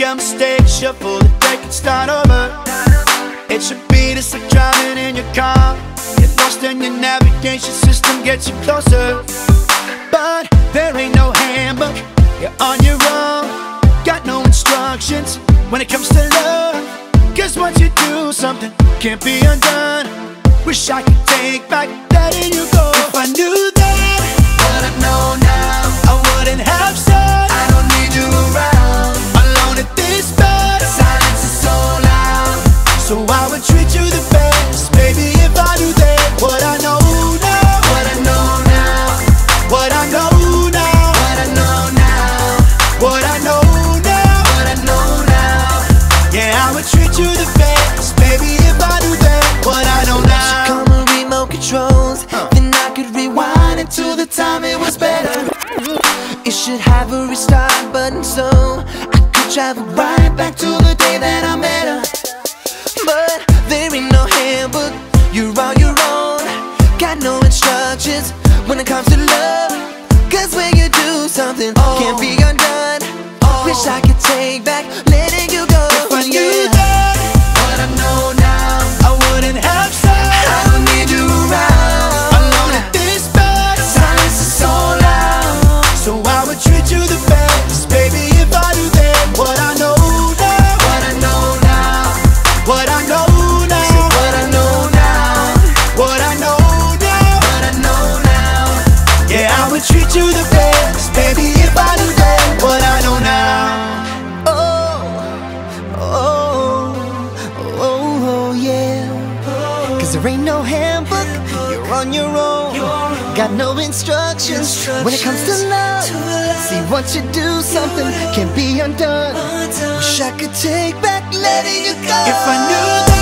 a mistake, shuffle the deck and start over. It should be just like driving in your car. Get lost and your navigation system gets you closer. But there ain't no handbook, you're on your own. Got no instructions when it comes to love. Cause once you do something, can't be undone. Wish I could take back letting you go. If I knew then what I know now, I wouldn't have said I don't need you around. Alone at this bed, silence is so loud. So I would treat you the best, baby, if I knew then what I know now. What I know now, what I know now, what I know now, what I know now, what I know now. Yeah, I would treat you the best, baby, if I knew then what I know now. Should come with remote controls, then I could rewind until the time it was better. It should have a restart button so I could travel right back to the day that I met her. But there ain't no handbook, you're on your own. Got no instructions when it comes to love. Cause when you do something, can't be undone. Wish I could take back letting you go. If I knew then what I know now, I wouldn't have said I don't need you around. Alone at this bed, silence is so loud. So I would treat you the best, baby, if I knew then what I know now. What I know now, what I know now, What I know now, what I know now, what I know now. yeah, I would treat you the best, baby, if I knew then what I know now. Oh, yeah. Cause there ain't no handbook, you're on your own. Got no instructions when it comes to love. See, once you do something, can't be undone. Wish I could take back letting you go. If I knew